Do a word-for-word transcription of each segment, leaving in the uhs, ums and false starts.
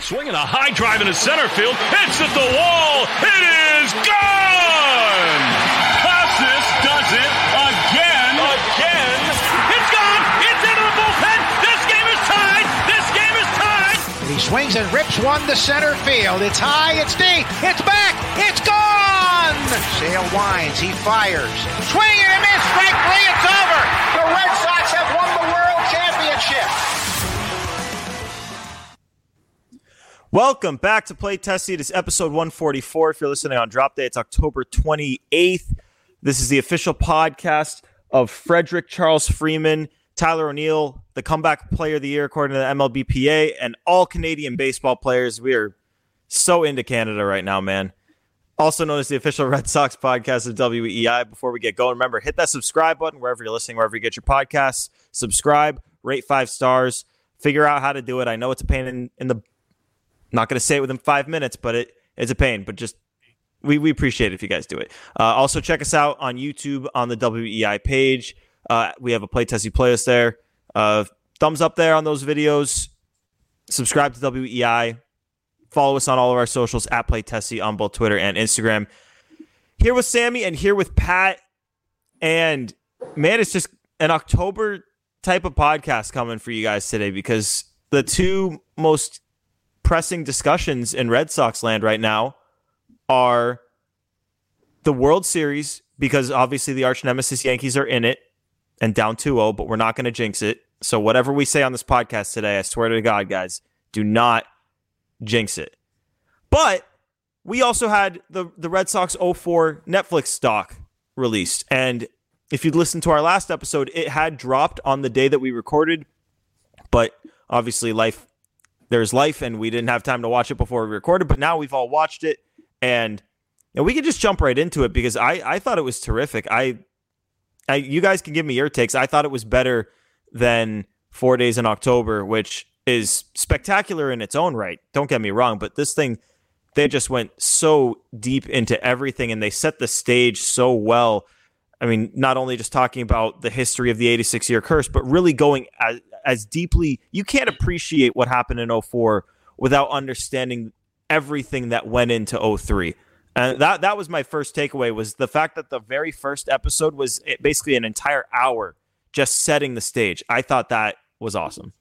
Swinging a high drive into center field. Hits at the wall. It is gone! Casas does it again. Again. It's gone. It's into the bullpen. This game is tied. This game is tied. He swings and rips one to center field. It's high. It's deep. It's back. It's gone! Sale winds. He fires. Swing and a miss. Strike three. It's over. The Red Sox have won the World Championship. Welcome back to Play Tessie. It is episode one forty-four. If you're listening on drop day, it's October twenty-eighth. This is the official podcast of Frederick Charles Freeman, Tyler O'Neill, the comeback player of the year according to the M L B P A, and all Canadian baseball players. We are so into Canada right now, man. Also known as the official Red Sox podcast of W E I. Before we get going, remember, hit that subscribe button wherever you're listening, wherever you get your podcasts. Subscribe, rate five stars, figure out how to do it. I know it's a pain in, in the Not going to say it within five minutes, but it is a pain. But just we we appreciate it if you guys do it. Uh, also, check us out on YouTube on the W E I page. Uh, we have a Play Tessie playlist there. Uh, thumbs up there on those videos. Subscribe to W E I. Follow us on all of our socials at Play Tessie on both Twitter and Instagram. Here with Sammy and here with Pat. And man, it's just an October type of podcast coming for you guys today because the two most pressing discussions in Red Sox land right now are the World Series, because obviously the arch nemesis Yankees are in it and down two oh, but we're not going to jinx it. So whatever we say on this podcast today, I swear to God, guys, do not jinx it. But we also had the, the Red Sox oh four Netflix doc released. And if you'd listened to our last episode, it had dropped on the day that we recorded, but obviously life There's life, and we didn't have time to watch it before we recorded, but now we've all watched it, and you know, we can just jump right into it because I, I thought it was terrific. I, I, you guys can give me your takes. I thought it was better than Four Days in October, which is spectacular in its own right. Don't get me wrong, but this thing, they just went so deep into everything, and they set the stage so well. I mean, not only just talking about the history of the eighty-six year curse, but really going as, as deeply. You can't appreciate what happened in oh four without understanding everything that went into oh three. And that that was my first takeaway, was the fact that the very first episode was basically an entire hour just setting the stage. I thought that was awesome.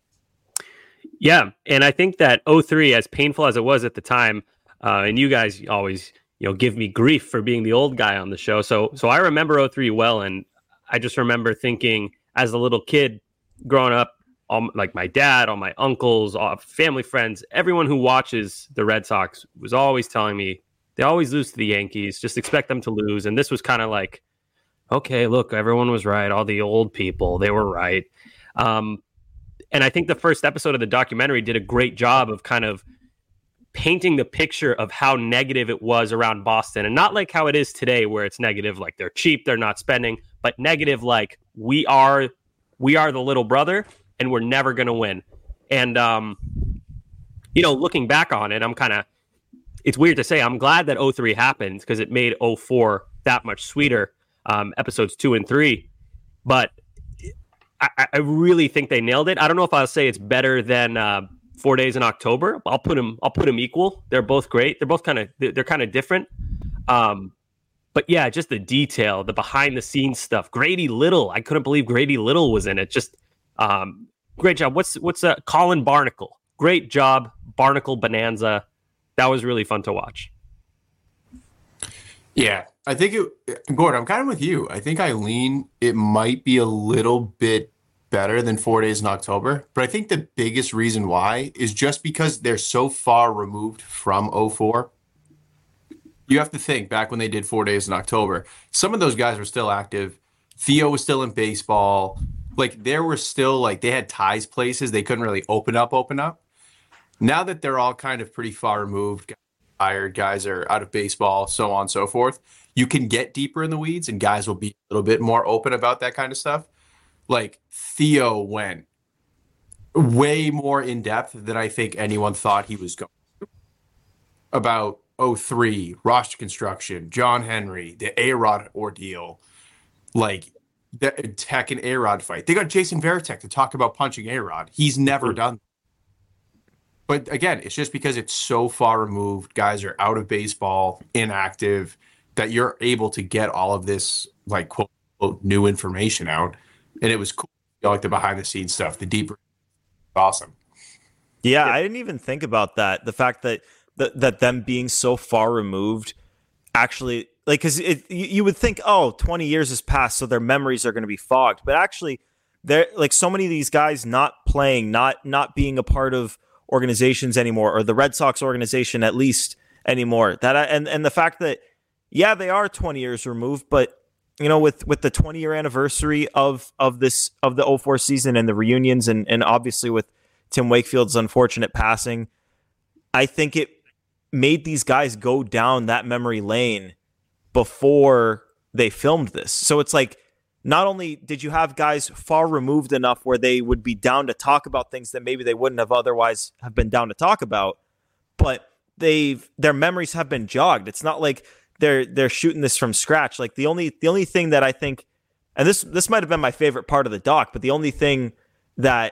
Yeah, and I think that oh three, as painful as it was at the time, uh, and you guys always, you know, give me grief for being the old guy on the show. So so I remember oh three well, and I just remember thinking as a little kid growing up, all, like my dad, all my uncles, all family friends, everyone who watches the Red Sox was always telling me they always lose to the Yankees. Just expect them to lose. And this was kind of like, okay, look, everyone was right. All the old people, they were right. Um, and I think the first episode of the documentary did a great job of kind of painting the picture of how negative it was around Boston, and not like how it is today where it's negative, like they're cheap, they're not spending, but negative, like we are, we are the little brother and we're never going to win. And, um, you know, looking back on it, I'm kind of, it's weird to say, I'm glad that oh three happened because it made oh four that much sweeter, um, episodes two and three. But I, I really think they nailed it. I don't know if I'll say it's better than uh, Four Days in October. I'll put them. I'll put them equal. They're both great. They're both kind of. They're kind of different. Um, but yeah, just the detail, the behind the scenes stuff. Grady Little. I couldn't believe Grady Little was in it. Just um, great job. What's what's uh, Colin Barnacle? Great job, Barnacle Bonanza. That was really fun to watch. Yeah, I think it, Gordon, I'm kind of with you. I think I lean it might be a little bit better than Four Days in October, but I think the biggest reason why is just because they're so far removed from oh four. You have to think back when they did Four Days in October, some of those guys were still active. Theo was still in baseball. Like there were still like they had ties places they couldn't really open up, open up. Now that they're all kind of pretty far removed, hired guys are out of baseball, so on and so forth, you can get deeper in the weeds and guys will be a little bit more open about that kind of stuff. Like Theo went way more in depth than I think anyone thought he was going to about oh three, roster construction, John Henry, the A-Rod ordeal, like the Tech and A-Rod fight. They got Jason Varitek to talk about punching A-Rod. He's never done. But again, it's just because it's so far removed. Guys are out of baseball, inactive, that you're able to get all of this like quote, quote new information out. And it was cool. You know, like the behind the scenes stuff, the deeper, awesome. Yeah, yeah, I didn't even think about that. The fact that that, that them being so far removed actually, like, because you, you would think, oh, twenty years has passed, so their memories are going to be fogged. But actually, they're like so many of these guys not playing, not not being a part of organizations anymore, or the Red Sox organization at least anymore. That and and the fact that yeah, they are twenty years removed, but you know, with with the twenty year anniversary of of this of the oh four season and the reunions, and and obviously with Tim Wakefield's unfortunate passing, I think it made these guys go down that memory lane before they filmed this. So it's like, not only did you have guys far removed enough where they would be down to talk about things that maybe they wouldn't have otherwise have been down to talk about, but they've their memories have been jogged. It's not like they're they're shooting this from scratch. Like the only the only thing that I think, and this this might have been my favorite part of the doc, but the only thing that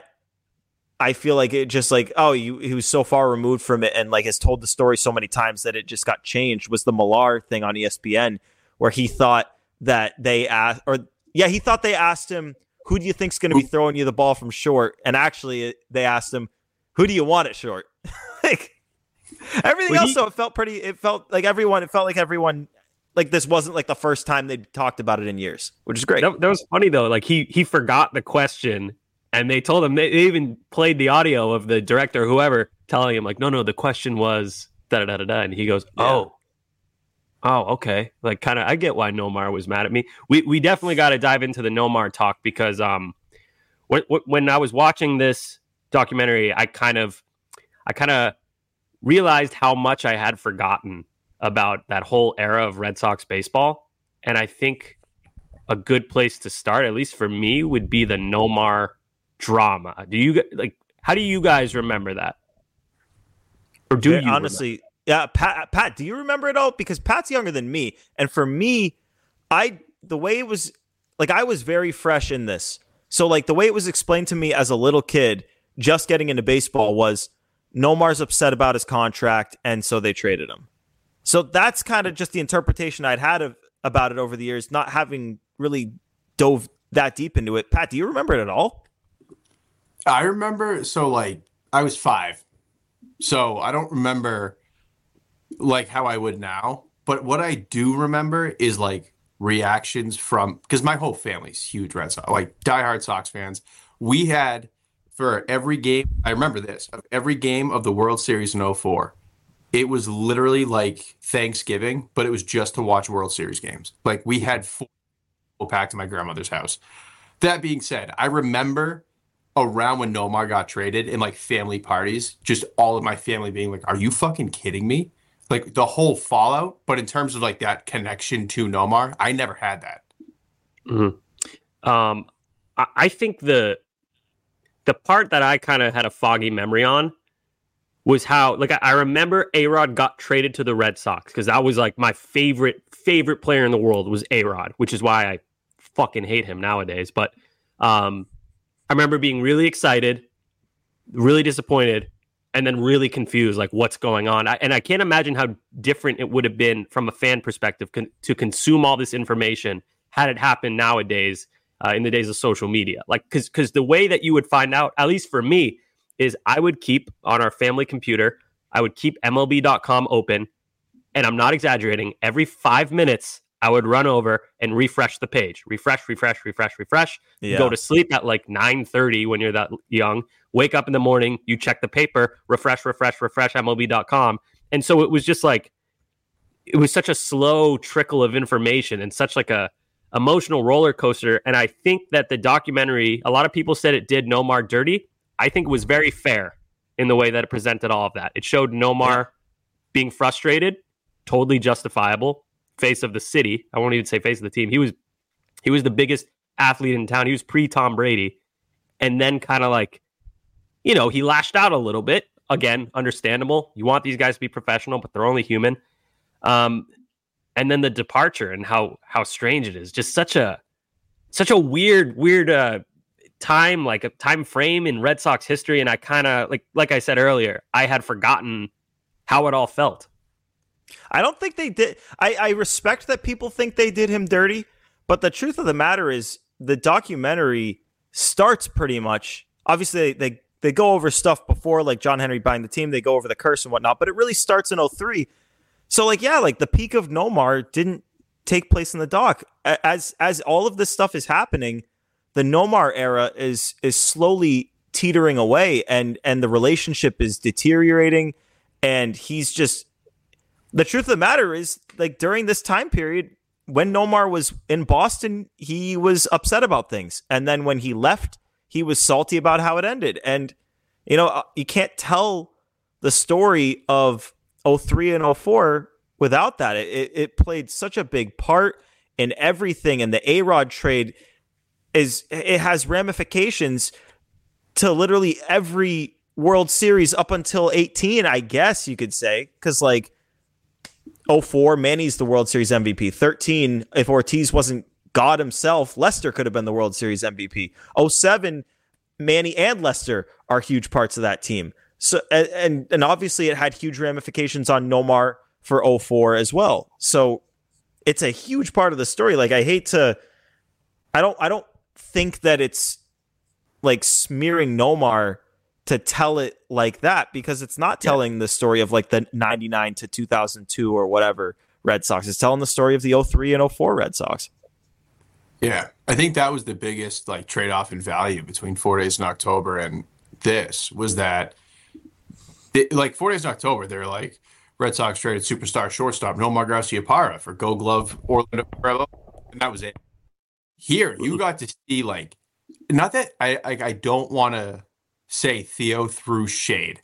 I feel like it just like, oh, you, he was so far removed from it and like has told the story so many times that it just got changed, was the Millar thing on E S P N, where he thought that they asked, or yeah, he thought they asked him, who do you think's going to be throwing you the ball from short? And actually they asked him, who do you want at short? Like everything well, else. He, so it felt pretty, it felt like everyone, it felt like everyone, like this wasn't like the first time they'd talked about it in years, which is great. That, that was funny though. Like he, he forgot the question. And they told him, they even played the audio of the director, or whoever, telling him, like, no, no, the question was da da da da. And he goes, oh, yeah. oh, okay. Like, kind of, I get why Nomar was mad at me. We we definitely got to dive into the Nomar talk, because um, when when I was watching this documentary, I kind of, I kind of realized how much I had forgotten about that whole era of Red Sox baseball. And I think a good place to start, at least for me, would be the Nomar drama. Do you like? How do you guys remember that? Or do yeah, you honestly? Remember? Yeah, Pat. Pat, do you remember it all? Because Pat's younger than me, and for me, I the way it was like I was very fresh in this. So like the way it was explained to me as a little kid, just getting into baseball, was Nomar's upset about his contract, and so they traded him. So that's kind of just the interpretation I'd had of about it over the years, not having really dove that deep into it. Pat, do you remember it at all? I remember, so like I was five, so I don't remember like how I would now, but what I do remember is like reactions from, because my whole family's huge Red Sox, like diehard Sox fans. We had, for every game, I remember this, of every game of the World Series in oh four, it was literally like Thanksgiving, but it was just to watch World Series games. Like we had four people packed in my grandmother's house. That being said, I remember around when Nomar got traded and like family parties, just all of my family being like, are you fucking kidding me? Like the whole fallout. But in terms of like that connection to Nomar, I never had that. Mm-hmm. Um, I, I think the the part that I kind of had a foggy memory on was how, like, I, I remember A-Rod got traded to the Red Sox, because that was like my favorite, favorite player in the world was A-Rod, which is why I fucking hate him nowadays. But um, I remember being really excited, really disappointed, and then really confused, like what's going on. I, and I can't imagine how different it would have been from a fan perspective con- to consume all this information had it happened nowadays uh, in the days of social media. Like, because because the way that you would find out, at least for me, is I would keep on our family computer, I would keep M L B dot com open, and I'm not exaggerating, every five minutes, I would run over and refresh the page. Refresh, refresh, refresh, refresh. Yeah. Go to sleep at like nine thirty when you're that young. Wake up in the morning, you check the paper, refresh, refresh, refresh, M L B dot com. And so it was just like, it was such a slow trickle of information and such like a emotional roller coaster. And I think that the documentary, a lot of people said it did Nomar dirty. I think it was very fair in the way that it presented all of that. It showed Nomar yeah. being frustrated, totally justifiable. Face of the city. I won't even say face of the team. He was he was the biggest athlete in town. He was pre-Tom Brady. And then kind of like, you know, he lashed out a little bit. Again, understandable. You want these guys to be professional, but they're only human. Um, and then the departure and how how strange it is. Just such a such a weird, weird uh, time, like a time frame in Red Sox history, and I kind of like like I said earlier, I had forgotten how it all felt. I don't think they did. I, I respect that people think they did him dirty, but the truth of the matter is the documentary starts pretty much. Obviously, they, they, they go over stuff before, like John Henry buying the team. They go over the curse and whatnot, but it really starts in oh three. So, like, yeah, like the peak of Nomar didn't take place in the doc. As as all of this stuff is happening, the Nomar era is is slowly teetering away, and and the relationship is deteriorating, and he's just. The truth of the matter is, like, during this time period, when Nomar was in Boston, he was upset about things. And then when he left, he was salty about how it ended. And, you know, you can't tell the story of oh three and oh four without that. It, it played such a big part in everything. And the A-Rod trade, is it has ramifications to literally every World Series up until eighteen, I guess you could say. Because, like, oh four, Manny's the World Series M V P. thirteen, if Ortiz wasn't God himself, Lester could have been the World Series M V P. oh seven, Manny and Lester are huge parts of that team. So and and obviously it had huge ramifications on Nomar for oh four as well. So it's a huge part of the story. Like, I hate to I don't I don't think that it's like smearing Nomar to tell it like that, because it's not telling yeah. the story of like the ninety-nine to two thousand two or whatever Red Sox. It's telling the story of the oh three and oh four Red Sox. Yeah, I think that was the biggest like trade-off in value between Four Days in October and this, was that it, like Four Days in October, they're like, Red Sox traded superstar shortstop Nomar Garciaparra for Gold Glove Orlando Guerrero, and that was it. Here, you got to see, like, not that I I, I don't want to say Theo threw shade,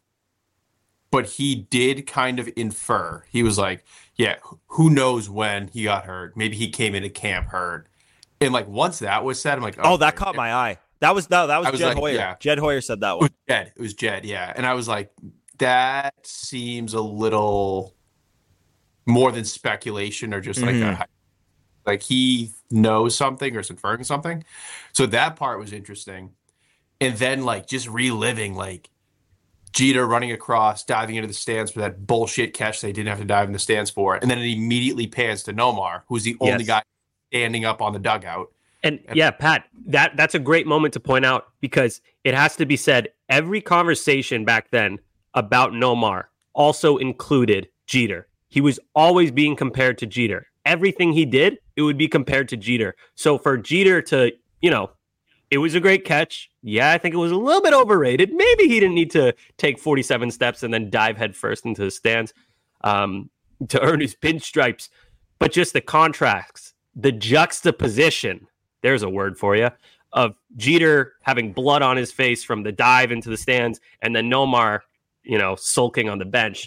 but he did kind of infer. He was like, yeah, who knows when he got hurt. Maybe he came into camp hurt. And like, once that was said, I'm like, oh, oh that caught my eye. That was no, that was, was Jed like, Hoyer. Yeah. Jed Hoyer said that one. It was Jed. It was Jed, yeah. And I was like, that seems a little more than speculation, or just like mm-hmm. a, like he knows something or is inferring something. So that part was interesting. And then, like, just reliving, like, Jeter running across, diving into the stands for that bullshit catch they didn't have to dive in the stands for. And then it immediately pans to Nomar, who's the only yes. guy standing up on the dugout. And, and yeah, Pat, that that's a great moment to point out, because it has to be said, every conversation back then about Nomar also included Jeter. He was always being compared to Jeter. Everything he did, it would be compared to Jeter. So for Jeter to, you know, it was a great catch. Yeah, I think it was a little bit overrated. Maybe he didn't need to take forty-seven steps and then dive headfirst into the stands um, to earn his pinstripes. But just the contrasts, the juxtaposition, there's a word for you, of Jeter having blood on his face from the dive into the stands, and then Nomar, you know, sulking on the bench.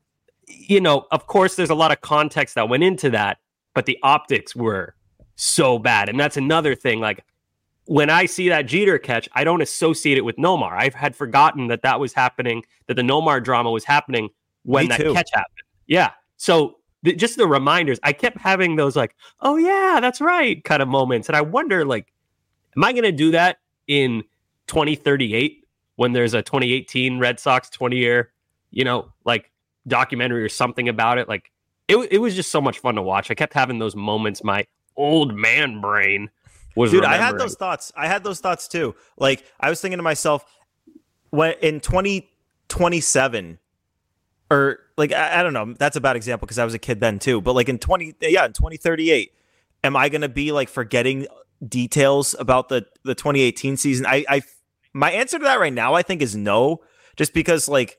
You know, of course, there's a lot of context that went into that, but the optics were so bad. And that's another thing, like, when I see that Jeter catch, I don't associate it with Nomar. I've had forgotten that that was happening, that the Nomar drama was happening when that catch happened. Yeah. So th- just the reminders, I kept having those like, oh yeah, that's right kind of moments. And I wonder, like, am I going to do that in twenty thirty-eight when there's a twenty eighteen Red Sox twenty year, you know, like documentary or something about it? Like, it, it was just so much fun to watch. I kept having those moments. My old man brain was Dude, I had those thoughts. I had those thoughts too. Like, I was thinking to myself, when in twenty twenty-seven, or like, I, I don't know, that's a bad example because I was a kid then too. But like in twenty, yeah, in twenty thirty-eight, am I going to be like forgetting details about the the twenty eighteen season? I, I, my answer to that right now, I think, is no. Just because, like,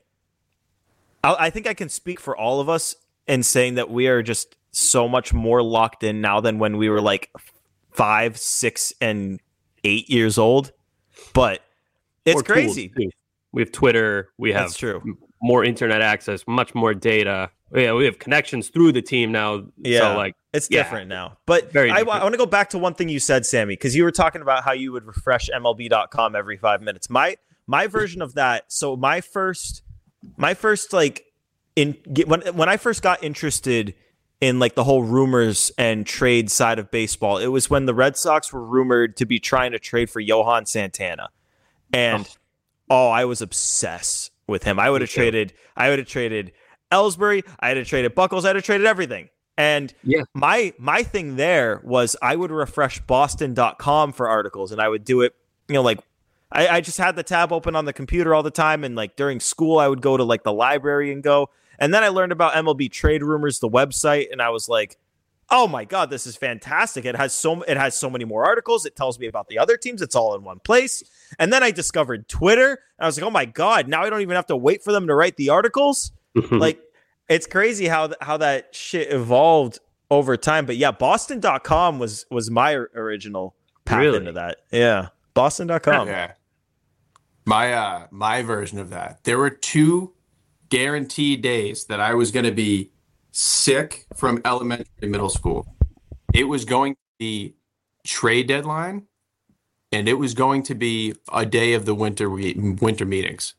I, I think I can speak for all of us in saying that we are just so much more locked in now than when we were like five, six, and eight years old. But it's more crazy. Tools, we have Twitter. We have That's true. more internet access, much more data. Yeah, we have connections through the team now. Yeah, so like it's yeah, different now. But very I, I want to go back to one thing you said, Sammy, because you were talking about how you would refresh M L B dot com every five minutes. My my version of that. So my first, my first like in when when I first got interested in like the whole rumors and trade side of baseball. It was when the Red Sox were rumored to be trying to trade for Johan Santana. And oh, oh I was obsessed with him. I would have traded I would have traded Ellsbury, I would have traded Buckles, I would have traded everything. And yeah. my my thing there was I would refresh Boston dot com for articles, and I would do it, you know, like I, I just had the tab open on the computer all the time, and like during school I would go to like the library and go. And then I learned about M L B Trade Rumors, the website, and I was like, "Oh my god, this is fantastic! It has so it has so many more articles. It tells me about the other teams. It's all in one place." And then I discovered Twitter, and I was like, "Oh my god! Now I don't even have to wait for them to write the articles." Like, it's crazy how th- how that shit evolved over time. But yeah, Boston dot com was was my original path really? into that. Yeah, Boston dot com. Yeah, my uh my version of that. There were two guaranteed days that I was going to be sick from elementary to middle school. It was going to be trade deadline, and it was going to be a day of the winter we- winter meetings.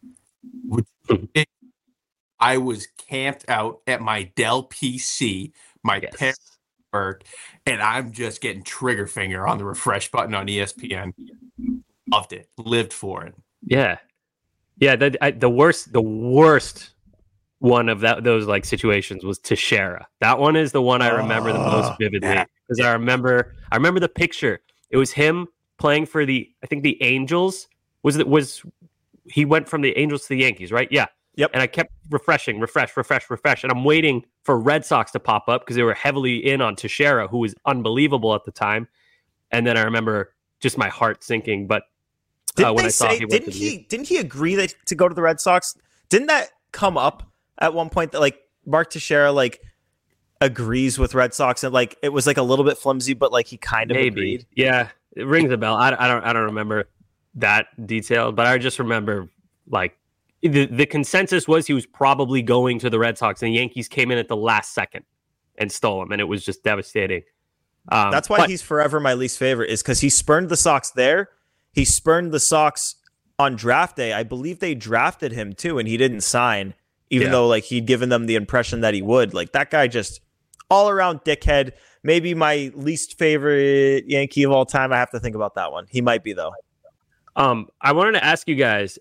I was camped out at my Dell P C, my yes. parents work, and I'm just getting trigger finger on the refresh button on E S P N. Loved it, lived for it. Yeah. Yeah, the I, the worst, the worst one of that those like situations was Teixeira. That one is the one I remember the most vividly because I remember I remember the picture. It was him playing for the I think the Angels. Was it was he went from the Angels to the Yankees, right? Yeah. Yep. And I kept refreshing, refresh, refresh, refresh, and I'm waiting for Red Sox to pop up because they were heavily in on Teixeira, who was unbelievable at the time. And then I remember just my heart sinking, but. Didn't uh, when they I saw say? he Didn't he? The... Didn't he agree that to go to the Red Sox? Didn't that come up at one point that like Mark Teixeira like agrees with Red Sox and like it was like a little bit flimsy, but like he kind of Maybe. agreed. Yeah, it rings a bell. I, I don't. I don't remember that detail, but I just remember like the the consensus was he was probably going to the Red Sox, and the Yankees came in at the last second and stole him, and it was just devastating. Um, That's why but... he's forever my least favorite, is because he spurned the Sox there. He spurned the Sox on draft day. I believe they drafted him too, and he didn't sign, even yeah. though like he'd given them the impression that he would. Like that guy just all around dickhead. Maybe my least favorite Yankee of all time. I have to think about that one. He might be though. Um, I wanted to ask you guys.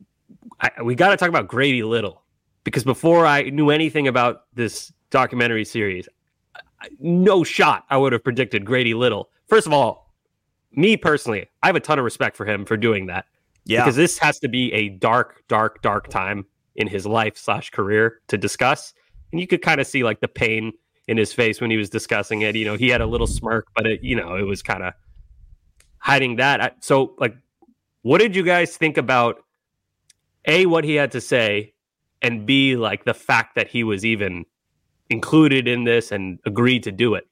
I, we got to talk about Grady Little because before I knew anything about this documentary series, I, no shot I would have predicted Grady Little. First of all. Me personally, I have a ton of respect for him for doing that. Yeah. Because this has to be a dark, dark, dark time in his life slash career to discuss. And you could kind of see like the pain in his face when he was discussing it. You know, he had a little smirk, but it, you know, it was kind of hiding that. So like, what did you guys think about A, what he had to say, and B, like the fact that he was even included in this and agreed to do it?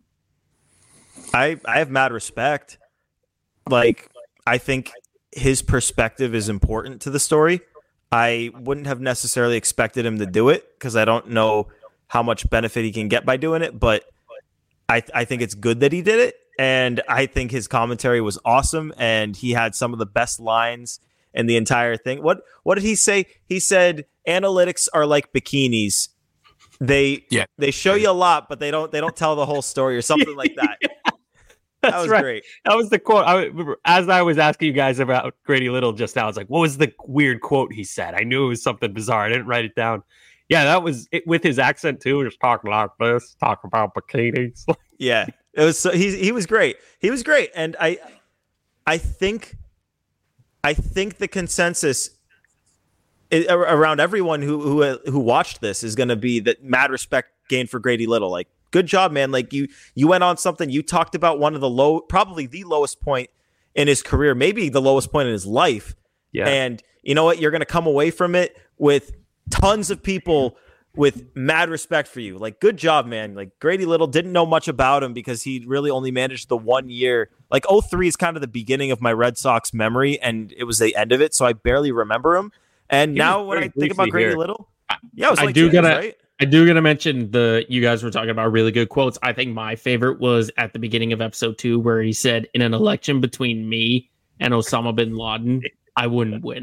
I, I have mad respect. Like, I think his perspective is important to the story. I wouldn't have necessarily expected him to do it because I don't know how much benefit he can get by doing it, but I, I think it's good that he did it. And I think his commentary was awesome, and he had some of the best lines in the entire thing. What what did he say? He said, analytics are like bikinis. They yeah. they show you a lot, but they don't they don't tell the whole story or something like that. That's that was right. great. That was the quote. I, as I was asking you guys about Grady Little just now, I was like, what was the weird quote he said? I knew it was something bizarre. I didn't write it down. Yeah, that was it with his accent too. Just talking like this, talking about bikinis. Yeah, it was. So, he he was great. He was great, and I, I think, I think the consensus is, around everyone who who who watched this is going to be that mad respect gained for Grady Little. Like, good job, man. Like you, you went on something. You talked about one of the low, probably the lowest point in his career, maybe the lowest point in his life. Yeah. And you know what? You're going to come away from it with tons of people with mad respect for you. Like, good job, man. Like Grady Little, didn't know much about him because he really only managed the one year. Like oh three is kind of the beginning of my Red Sox memory, and it was the end of it, so I barely remember him. And he now when I think about Grady here. Little, yeah, it was like I do James, gotta, right? I do gotta mention the. You guys were talking about really good quotes. I think my favorite was at the beginning of episode two, where he said, "In an election between me and Osama bin Laden, I wouldn't win."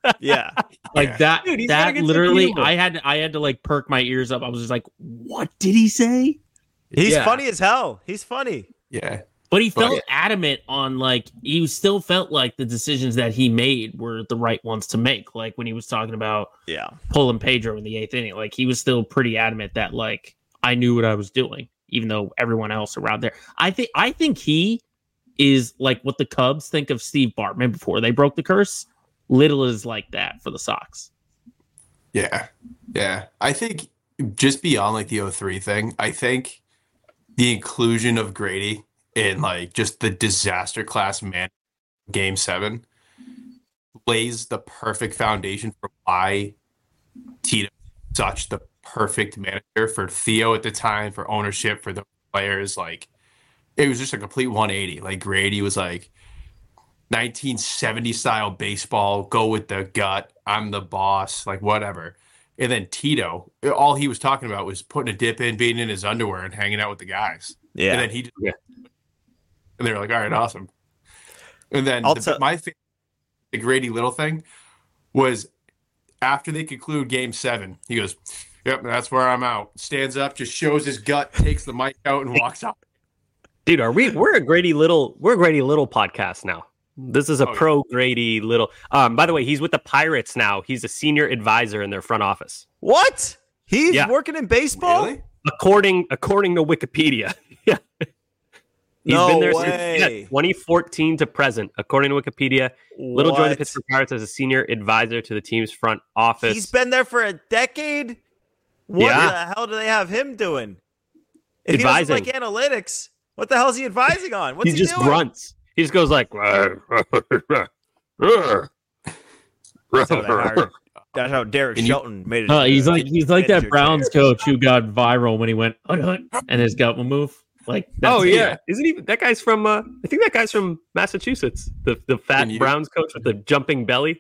Yeah. Like Yeah. that, Dude, he's gotta that get some literally, humor. I had, I had to like perk my ears up. I was just like, what did he say? He's Yeah. funny as hell. He's funny. Yeah. But he But- felt adamant on like, he still felt like the decisions that he made were the right ones to make. Like when he was talking about Yeah. pulling Pedro in the eighth inning, like he was still pretty adamant that like, I knew what I was doing, even though everyone else around there. I think, I think he is like what the Cubs think of Steve Bartman before they broke the curse. Little is like that for the Sox. Yeah. Yeah. I think just beyond like the oh three thing, I think the inclusion of Grady in like just the disaster class man game seven lays the perfect foundation for why Tito is such the perfect manager for Theo at the time, for ownership, for the players. Like it was just a complete one eighty. Like Grady was like nineteen seventy style baseball, go with the gut, I'm the boss, like whatever. And then Tito, all he was talking about was putting a dip in, being in his underwear, and hanging out with the guys. Yeah. And then he, just, Yeah. and they were like, "All right, awesome." And then I'll the, tell- my favorite, the Grady Little thing was after they conclude Game Seven, he goes, "Yep, that's where I'm out." Stands up, just shows his gut, takes the mic out, and walks out. Dude, are we? We're a Grady Little. We're a Grady Little podcast now. This is a Oh, yeah. pro Grady Little. Um, by the way, he's with the Pirates now. He's a senior advisor in their front office, What? He's Yeah. working in baseball? Really? according according to Wikipedia. Yeah, he's No been there way. since yeah, twenty fourteen to present, according to Wikipedia. Little joined the What? Pittsburgh Pirates as a senior advisor to the team's front office. He's been there for a decade? What Yeah. the hell do they have him doing? If he doesn't Advising. like analytics, what the hell is he advising on? What's he he just doing? grunts. He just goes like. That's how, they hired- that's how Derek Can you- Shelton made it. Uh, he's like he's like that manager Browns chair. coach who got viral when he went "Hut, hut," and his gut will move. Like that's Oh it. yeah, isn't he? That guy's from. Uh, I think that guy's from Massachusetts. The the fat Can you- Browns coach with the jumping belly.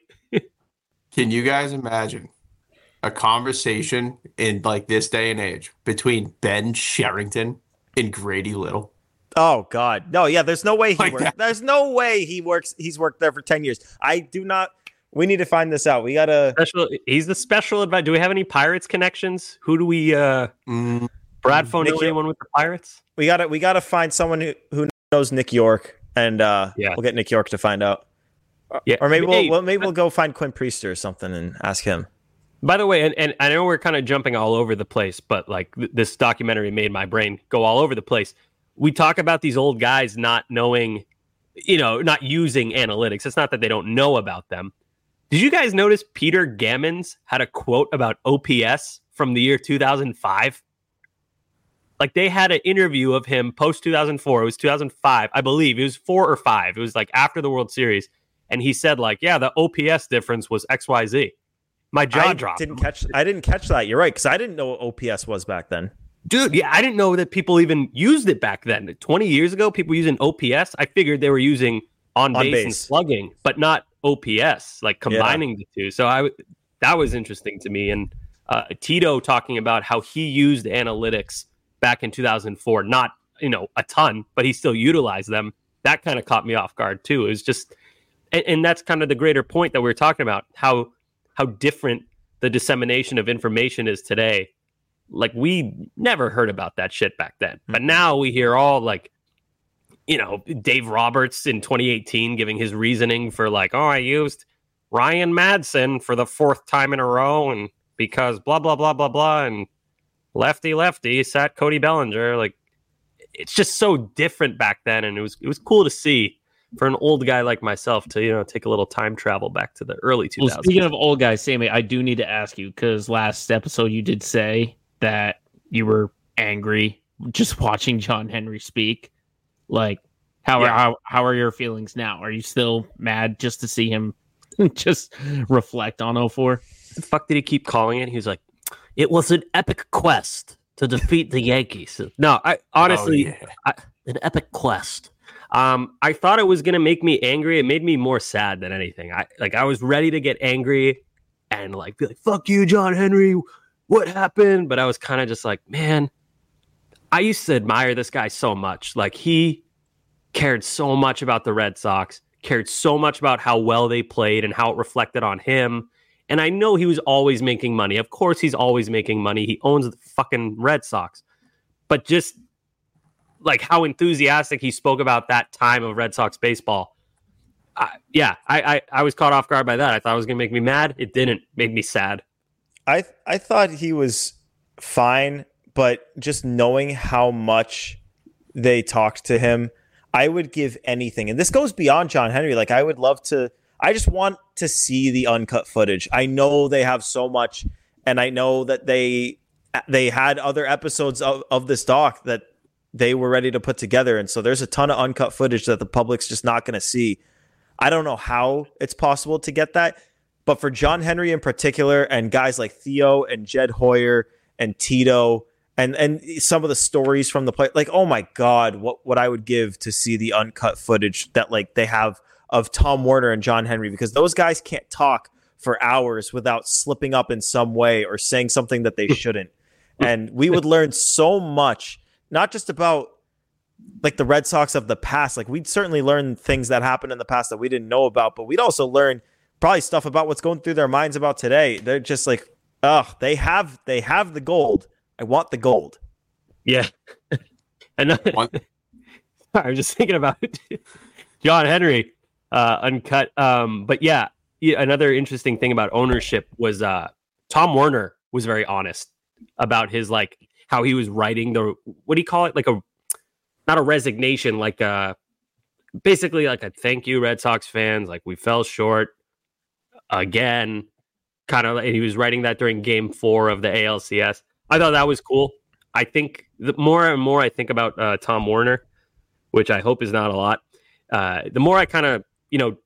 Can you guys imagine a conversation in like this day and age between Ben Sherrington and Grady Little? Oh God, no, yeah. There's no way he Like works. that. There's no way he works. He's worked there for ten years. I do not. We need to find this out. We gotta. Special. He's the special advisor. Do we have any Pirates connections? Who do we? uh Mm, Bradfo know Nick- anyone with the Pirates? We gotta. We gotta find someone who, who knows Nick York, and uh, Yeah. we'll get Nick York to find out. Yeah. Or maybe we'll, Hey, well, maybe we'll go find Quinn Priester or something and ask him. By the way, and, and I know we're kind of jumping all over the place, but like th- this documentary made my brain go all over the place. We talk about these old guys not knowing, you know, not using analytics. It's not that they don't know about them. Did you guys notice Peter Gammons had a quote about O P S from the year two thousand five? Like they had an interview of him post two thousand four. It was two thousand five, I believe. It was four or five. It was like after the World Series. And he said like, yeah, the O P S difference was X Y Z. My jaw I dropped. didn't catch. I didn't catch that. You're right, because I didn't know what O P S was back then. Dude, yeah, I didn't know that people even used it back then. twenty years ago, people using O P S. I figured they were using on On base, and base. slugging, but not O P S, like combining the two. So I that was interesting to me. And uh, Tito talking about how he used analytics back in two thousand four, not you know a ton, but he still utilized them. That kind of caught me off guard too. It was just, and, and that's kind of the greater point that we were talking about how how different the dissemination of information is today. Like we never heard about that shit back then, but now we hear all like, you know, Dave Roberts in twenty eighteen giving his reasoning for like, oh, I used Ryan Madsen for the fourth time in a row, and because blah blah blah blah blah, and lefty lefty sat Cody Bellinger. Like, it's just so different back then, and it was it was cool to see for an old guy like myself to you know take a little time travel back to the early two Well, thousands. speaking of old guys, Sammy, I do need to ask you because last episode you did say that you were angry just watching John Henry speak. Like, how are Yeah. how, how are your feelings now? Are you still mad just to see him just reflect on oh four? the fuck did he keep calling it? He was like, it was an epic quest to defeat the Yankees. No, I honestly, oh, yeah. I, an epic quest. Um, I thought it was gonna make me angry. It made me more sad than anything. I like I was ready to get angry and like be like, "Fuck you, John Henry. What happened?" But I was kind of just like, man, I used to admire this guy so much. Like he cared so much about the Red Sox, cared so much about how well they played and how it reflected on him. And I know he was always making money. Of course, he's always making money. He owns the fucking Red Sox. But just like how enthusiastic he spoke about that time of Red Sox baseball. Uh, yeah, I, I, I was caught off guard by that. I thought it was going to make me mad. It didn't. Make me sad. I I thought he was fine, but just knowing how much they talked to him, I would give anything. And this goes beyond John Henry. Like, I would love to, I just want to see the uncut footage. I know they have so much, and I know that they they had other episodes of, of this doc that they were ready to put together. And so there's a ton of uncut footage that the public's just not going to see. I don't know how it's possible to get that, but for John Henry in particular, and guys like Theo and Jed Hoyer and Tito, and and some of the stories from the play, like, oh my God, what what I would give to see the uncut footage that like they have of Tom Werner and John Henry, because those guys can't talk for hours without slipping up in some way or saying something that they shouldn't. And we would learn so much, not just about like the Red Sox of the past. Like, we'd certainly learn things that happened in the past that we didn't know about, but we'd also learn probably stuff about what's going through their minds about today. They're just like, oh, they have they have the gold. I want the gold. Yeah. And I was just thinking about John Henry uh, uncut. Um, but yeah, yeah, another interesting thing about ownership was uh, Tom Werner was very honest about his, like, how he was writing the, what do you call it? Like a, not a resignation, like a, basically like a thank you, Red Sox fans. Like, we fell short again, kind of. And he was writing that during game four of the A L C S. I thought that was cool. I think the more and more I think about uh, Tom Werner, which I hope is not a lot, uh, the more I kind of, you know,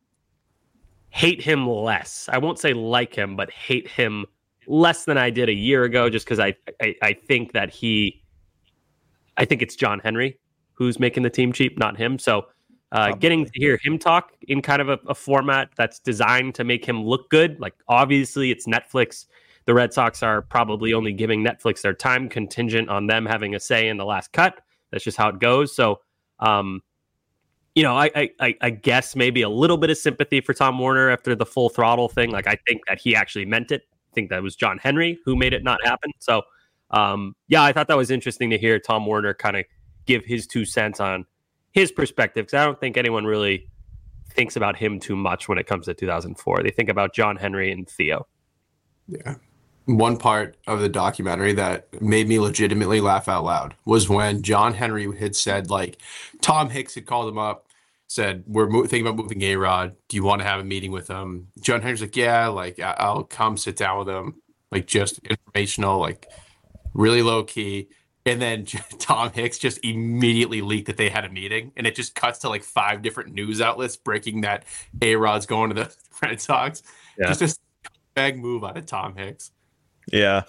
hate him less. I won't say like him, but hate him less than I did a year ago, just because I, I I think that he, I think it's John Henry who's making the team cheap, not him. So uh, getting to hear him talk in kind of a, a format that's designed to make him look good, like obviously it's Netflix. The Red Sox are probably only giving Netflix their time contingent on them having a say in the last cut. That's just how it goes. So, um, you know, I, I I guess maybe a little bit of sympathy for Tom Werner after the Full Throttle thing. Like, I think that he actually meant it. I think that was John Henry who made it not happen. So, um, yeah, I thought that was interesting to hear Tom Werner kind of give his two cents on his perspective, because I don't think anyone really thinks about him too much when it comes to two thousand four. They think about John Henry and Theo. Yeah. One part of the documentary that made me legitimately laugh out loud was when John Henry had said, like, Tom Hicks had called him up, said, we're mo- thinking about moving A-Rod. Do you want to have a meeting with him? John Henry's like, yeah, like, I- I'll come sit down with him. Like, just informational, like, really low key. And then Tom Hicks just immediately leaked that they had a meeting. And it just cuts to like five different news outlets breaking that A-Rod's going to the Red Sox. Yeah. Just a bag move out of Tom Hicks. Yeah.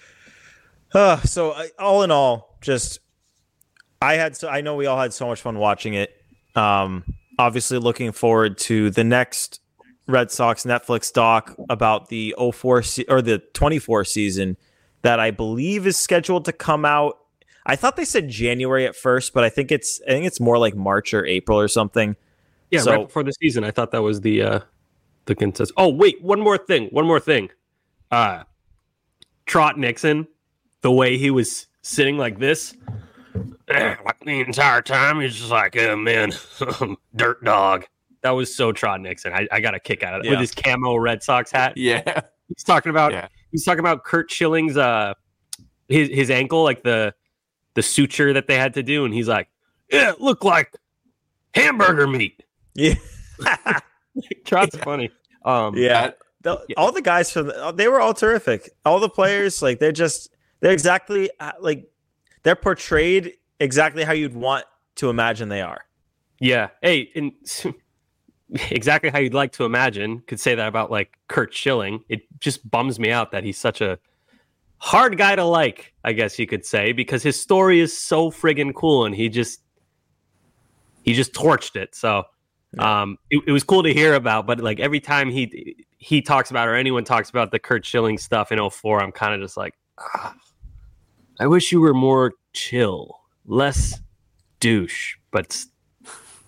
Uh, so uh, all in all, just I had so I know we all had so much fun watching it. Um, obviously, looking forward to the next Red Sox Netflix doc about the oh four se- or the twenty-four season that I believe is scheduled to come out. I thought they said January at first, but I think it's I think it's more like March or April or something. Yeah, so, right before the season. I thought that was the uh, the consensus. Oh wait, one more thing. One more thing. Uh, Trot Nixon, the way he was sitting like this, like the entire time, he's just like, oh man, dirt dog. That was so Trot Nixon. I, I got a kick out of it. Yeah. With his camo Red Sox hat. Yeah. He's talking about yeah. he's talking about Curt Schilling's uh his his ankle, like the the suture that they had to do, and he's like, yeah, it looked like hamburger meat. Yeah. Trot's yeah. funny. Um yeah. The, yeah. All the guys from the, they were all terrific. All the players, like they're just they're exactly like they're portrayed exactly how you'd want to imagine they are. Yeah. Hey, and exactly how you'd like to imagine. Could say that about like Curt Schilling. It just bums me out that he's such a hard guy to like, I guess you could say, because his story is so friggin' cool and he just he just torched it. So yeah. um it, it was cool to hear about, but like every time he he talks about or anyone talks about the Curt Schilling stuff in oh four, I'm kind of just like, ah, I wish you were more chill, less douche, but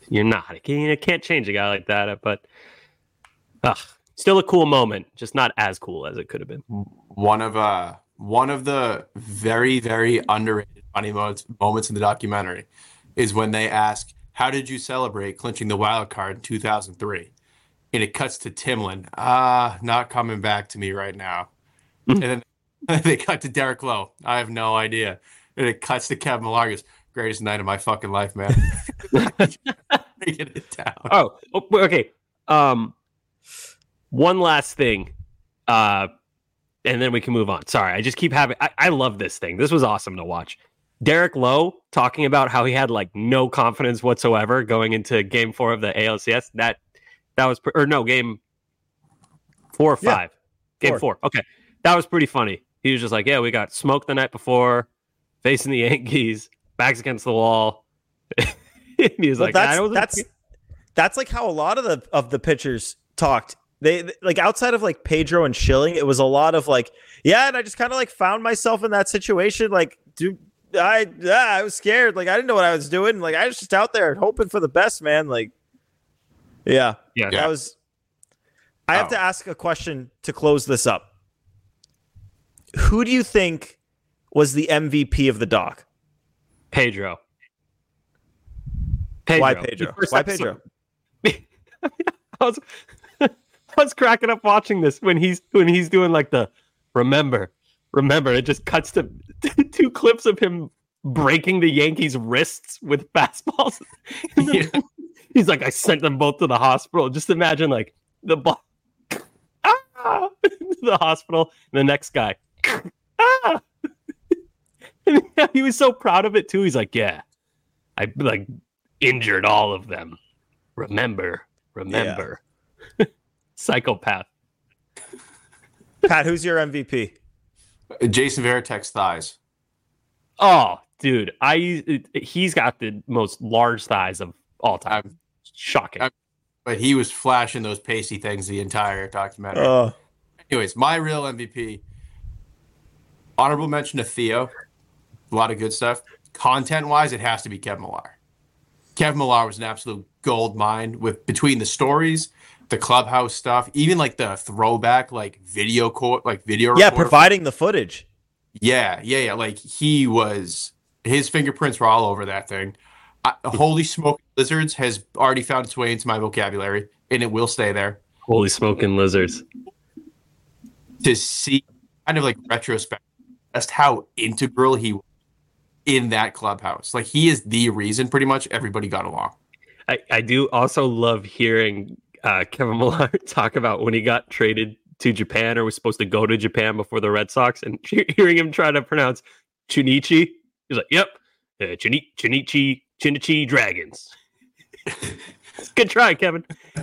You're not. You can't change a guy like that. But ugh, still a cool moment, just not as cool as it could have been. One of uh one of the very, very underrated funny moments, moments in the documentary is when they ask, how did you celebrate clinching the wild card in two thousand three? And it cuts to Timlin. Ah, not coming back to me right now. And then they cut to Derek Lowe. I have no idea. And it cuts to Kevin Millar. Goes, greatest night of my fucking life, man. Breaking it down. Oh, okay. Um, one last thing. Uh, and then we can move on. Sorry, I just keep having... I, I love this thing. This was awesome to watch. Derek Lowe talking about how he had like no confidence whatsoever going into game four of the A L C S. That that was... Or no, game four or five. Yeah, game four. four. Okay. That was pretty funny. He was just like, yeah, we got smoked the night before, facing the Yankees, backs against the wall. He was well, like, that's, I that's, that's like how a lot of the of the pitchers talked. They like outside of like Pedro and Schilling, it was a lot of like, yeah, and I just kind of like found myself in that situation. Like, dude, I yeah, I was scared. Like, I didn't know what I was doing. Like, I was just out there hoping for the best, man. Like, yeah, yeah, that was. I oh. have to ask a question to close this up. Who do you think was the M V P of the doc? Pedro. Pedro. Why Pedro? Why Pedro? I was I was cracking up watching this when he's when he's doing like the remember, remember. It just cuts to two clips of him breaking the Yankees' wrists with fastballs. Yeah. He's like, I sent them both to the hospital. Just imagine like the ball ah! the hospital, and the next guy. Ah! He was so proud of it too. He's like, yeah, I like injured all of them. Remember, remember. Yeah. Psychopath. Pat, who's your M V P? Jason Varitek's thighs. Oh, dude, I he's got the most large thighs of all time. I'm, Shocking. I'm, but he was flashing those pasty things the entire documentary. Uh, Anyways, my real M V P. Honorable mention to Theo. A lot of good stuff. Content-wise, it has to be Kevin Millar. Kevin Millar was an absolute gold mine with between the stories, the clubhouse stuff, even like the throwback, like video court, like video. Yeah, providing the footage. Yeah, yeah, yeah. Like he was, his fingerprints were all over that thing. I, Holy Smoke Lizards has already found its way into my vocabulary, and it will stay there. Holy Smoking Lizards. To see kind of like retrospect, just how integral he was in that clubhouse. Like he is the reason pretty much everybody got along. I, I do also love hearing uh, Kevin Millar talk about when he got traded to Japan or was supposed to go to Japan before the Red Sox, and hearing him try to pronounce Chunichi. He's like, yep, uh, Chuni- Chunichi, Chunichi Dragons. Good try, Kevin.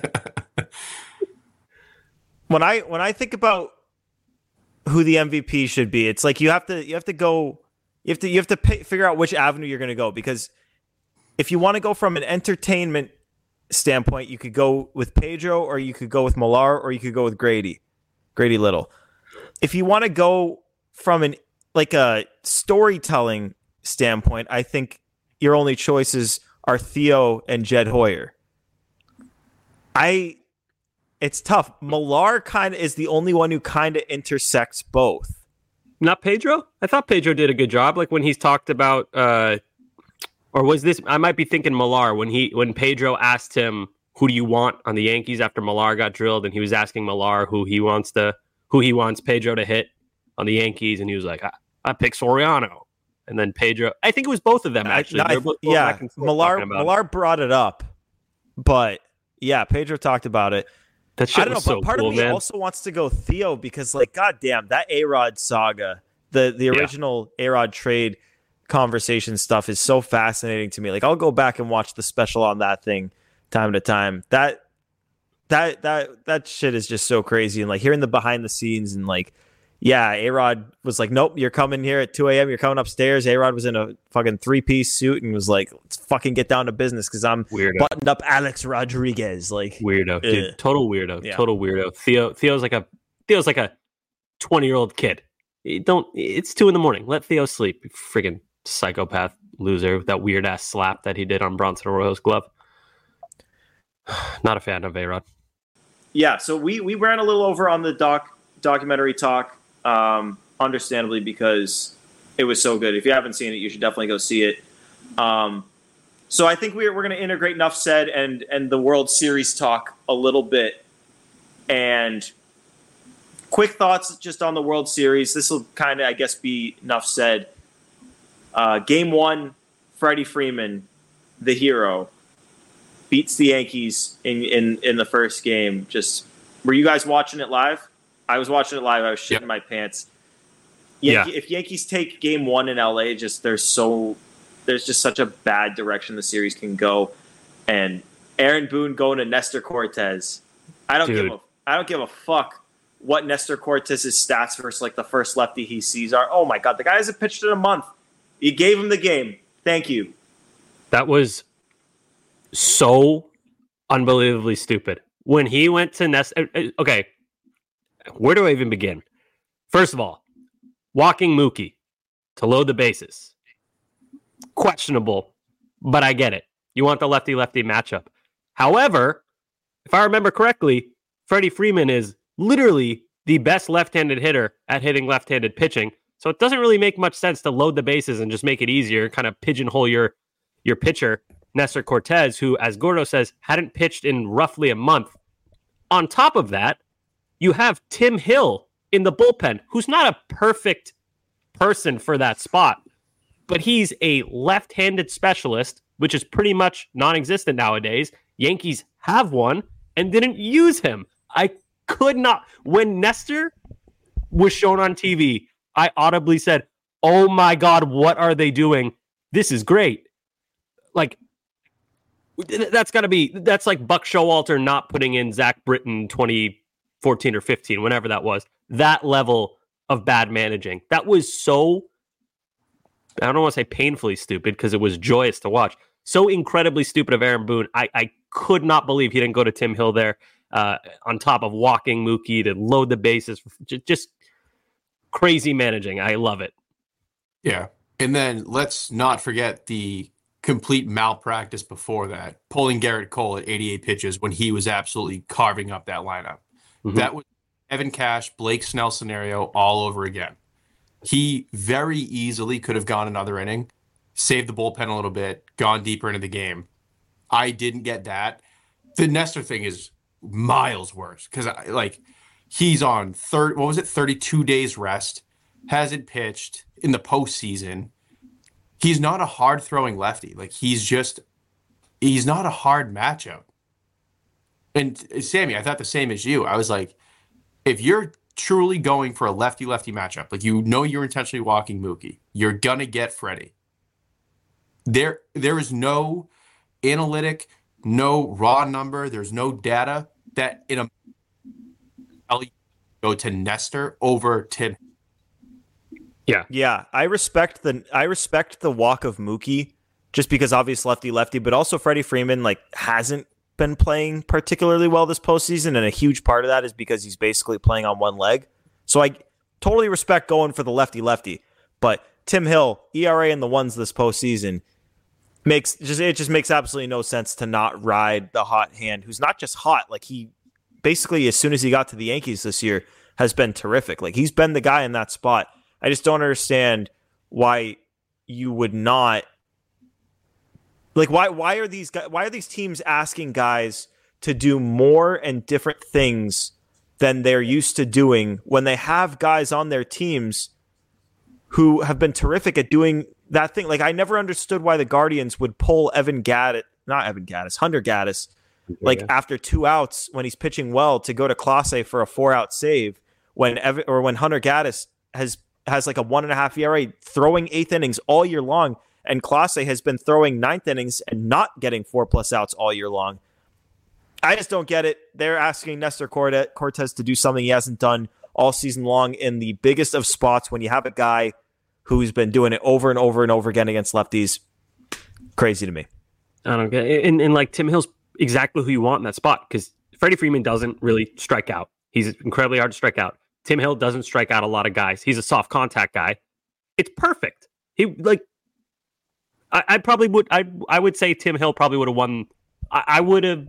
When I when I think about who the M V P should be, it's like you have to you have to go you have to you have to pay, figure out which avenue you're going to go, because if you want to go from an entertainment standpoint, you could go with Pedro, or you could go with Millar, or you could go with Grady, Grady Little. If you want to go from an like a storytelling standpoint, I think your only choices are Theo and Jed Hoyer. I, it's tough. Millar kind of is the only one who kind of intersects both. Not Pedro? I thought Pedro did a good job. Like when he's talked about, uh, or was this? I might be thinking Millar when he when Pedro asked him, "Who do you want on the Yankees?" after Millar got drilled, and he was asking Millar who he wants to who he wants Pedro to hit on the Yankees, and he was like, "I, I pick Soriano." And then Pedro, I think it was both of them actually. I, no, both yeah, Millar Millar brought it up, but yeah, Pedro talked about it. That shit I don't was know, so but part cool, of me man. also wants to go Theo because, like, goddamn, that A-Rod saga, the the original yeah. A-Rod trade conversation stuff is so fascinating to me. Like, I'll go back and watch the special on that thing time to time. That that that that shit is just so crazy, and like hearing the behind the scenes and like. Yeah, A-Rod was like, nope, you're coming here at two a.m. You're coming upstairs. A-Rod was in a fucking three-piece suit and was like, let's fucking get down to business because I'm weirdo. Buttoned up Alex Rodriguez. Like weirdo, dude. Ugh. Total weirdo. Yeah. Total weirdo. Theo Theo's like a Theo's like a twenty-year-old kid. You don't it's two in the morning. Let Theo sleep. You friggin' psychopath loser with that weird ass slap that he did on Bronson Arroyo's glove. Not a fan of A-Rod. Yeah, so we we ran a little over on the doc documentary talk, um, understandably, because it was so good. If you haven't seen it, you should definitely go see it. Um, so I think we're we're going to integrate Nuff Said and and the World Series talk a little bit. And quick thoughts just on the World Series. This will kind of, I guess, be Nuff Said. Uh, game one, Freddie Freeman, the hero, beats the Yankees in, in, in the first game. Just were you guys watching it live? I was watching it live. I was shitting yep. my pants. Yankee, yeah. If Yankees take game one in L A, just there's so there's just such a bad direction the series can go. And Aaron Boone going to Nestor Cortez. I don't Dude. give a I don't give a fuck what Nestor Cortez's stats versus like the first lefty he sees are. Oh my god, the guy hasn't pitched in a month. You gave him the game. Thank you. That was so unbelievably stupid. When he went to Nest, okay, where do I even begin? First of all, walking Mookie to load the bases. Questionable, but I get it. You want the lefty-lefty matchup. However, if I remember correctly, Freddie Freeman is literally the best left-handed hitter at hitting left-handed pitching. So it doesn't really make much sense to load the bases and just make it easier, kind of pigeonhole your your pitcher, Nestor Cortez, who, as Gordo says, hadn't pitched in roughly a month. On top of that, you have Tim Hill in the bullpen, who's not a perfect person for that spot, but he's a left-handed specialist, which is pretty much non-existent nowadays. Yankees have one and didn't use him. I could not. When Nestor was shown on T V, I audibly said, oh my God, what are they doing? This is great. Like, that's got to be, that's like Buck Showalter not putting in Zach Britton twenty fourteen or fifteen, whenever that was. That level of bad managing. That was so, I don't want to say painfully stupid because it was joyous to watch. So incredibly stupid of Aaron Boone. I, I could not believe he didn't go to Tim Hill there uh, on top of walking Mookie to load the bases. Just, just crazy managing. I love it. Yeah. And then let's not forget the complete malpractice before that, pulling Garrett Cole at eighty-eight pitches when he was absolutely carving up that lineup. Mm-hmm. That was Evan Cash, Blake Snell scenario all over again. He very easily could have gone another inning, saved the bullpen a little bit, gone deeper into the game. I didn't get that. The Nestor thing is miles worse because, like, he's on third. What was it? thirty-two days rest. Hasn't pitched in the postseason. He's not a hard throwing lefty. Like, he's just, he's not a hard matchup. And Sammy, I thought the same as you. I was like, if you're truly going for a lefty-lefty matchup, like, you know you're intentionally walking Mookie, you're gonna get Freddie. There, there is no analytic, no raw number. There's no data that in a go to Nestor over Tim. Yeah, yeah. I respect the I respect the walk of Mookie, just because obvious lefty lefty, but also Freddie Freeman like hasn't been playing particularly well this postseason, and a huge part of that is because he's basically playing on one leg. So I totally respect going for the lefty lefty, but Tim Hill, E R A in the ones this postseason, makes just it just makes absolutely no sense to not ride the hot hand, who's not just hot, like he basically as soon as he got to the Yankees this year has been terrific. Like, he's been the guy in that spot. I just don't understand why you would not like why why are these guys, why are these teams asking guys to do more and different things than they're used to doing when they have guys on their teams who have been terrific at doing that thing. Like, I never understood why the Guardians would pull Evan Gaddis, not Evan Gaddis, Hunter Gaddis, like yeah. after two outs when he's pitching well to go to Clase for a four out save when Evan, or when Hunter Gaddis has has like a one and a half E R A throwing eighth innings all year long, and Clase has been throwing ninth innings and not getting four plus outs all year long. I just don't get it. They're asking Nestor Cortez to do something he hasn't done all season long in the biggest of spots when you have a guy who's been doing it over and over and over again against lefties. Crazy to me. I don't get it. And, and like Tim Hill's exactly who you want in that spot, because Freddie Freeman doesn't really strike out. He's incredibly hard to strike out. Tim Hill doesn't strike out a lot of guys. He's a soft contact guy. It's perfect. He like, I, I probably would. I I would say Tim Hill probably would have won. I, I would have.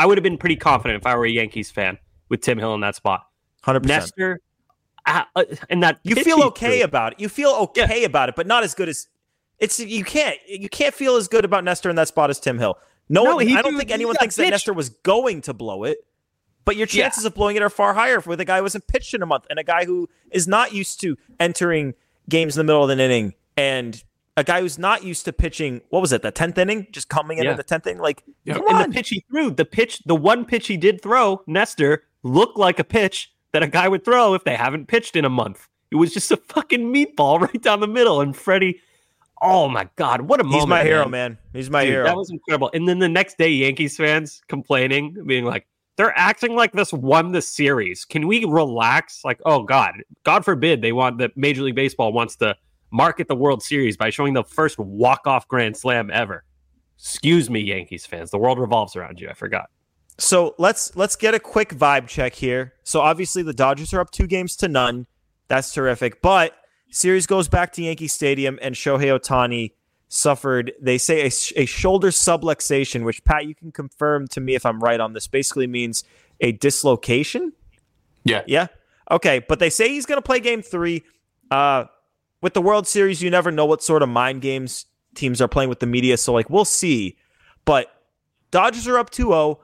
I would have been pretty confident if I were a Yankees fan with Tim Hill in that spot. one hundred percent. Nestor, uh, uh, and that you pitch feel he okay threw. about it. You feel okay Yeah. about it, but not as good as it's. You can't you can't feel as good about Nestor in that spot as Tim Hill. No, No, one, he I don't threw- think he anyone got thinks that pitched. Nestor was going to blow it. But your Yeah. chances of blowing it are far higher with a guy who hasn't pitched in a month and a guy who is not used to entering games in the middle of an inning and a guy who's not used to pitching. What was it? The tenth inning, just coming in Yeah. at the tenth inning. Like, Yeah. come And on. the pitch he threw, the pitch, the one pitch he did throw, Nestor, looked like a pitch that a guy would throw if they haven't pitched in a month. It was just a fucking meatball right down the middle. And Freddie, oh my God, what a moment. He's my hero, man. man. He's my Dude, hero. that was incredible. And then the next day, Yankees fans complaining, being like, they're acting like this won the series. Can we relax? Like, oh God, God forbid they want that Major League Baseball wants to market the World Series by showing the first walk-off grand slam ever. Excuse me, Yankees fans. The world revolves around you. I forgot. So let's let's get a quick vibe check here. So obviously the Dodgers are up two games to none. That's terrific. But series goes back to Yankee Stadium, and Shohei Ohtani suffered, they say, a, a shoulder subluxation, which, Pat, you can confirm to me if I'm right on this. Basically means a dislocation. Yeah. Yeah. Okay. But they say he's going to play game three. Uh, with the World Series, you never know what sort of mind games teams are playing with the media. So, like, we'll see. But Dodgers are up two oh.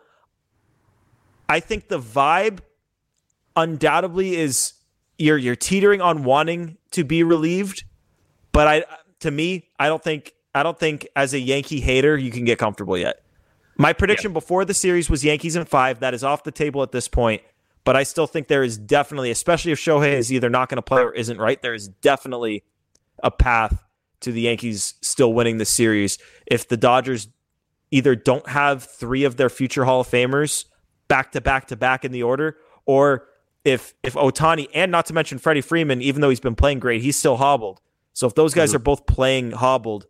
I think the vibe undoubtedly is you're you're teetering on wanting to be relieved. But I, to me, I don't think I don't think as a Yankee hater you can get comfortable yet. My prediction yeah. before the series was Yankees in five. That is off the table at this point. But I still think there is definitely, especially if Shohei is either not going to play or isn't right, there is definitely a path to the Yankees still winning the series. If the Dodgers either don't have three of their future Hall of Famers back to back to back in the order, or if if Ohtani, and not to mention Freddie Freeman, even though he's been playing great, he's still hobbled. So if those guys mm-hmm. are both playing hobbled,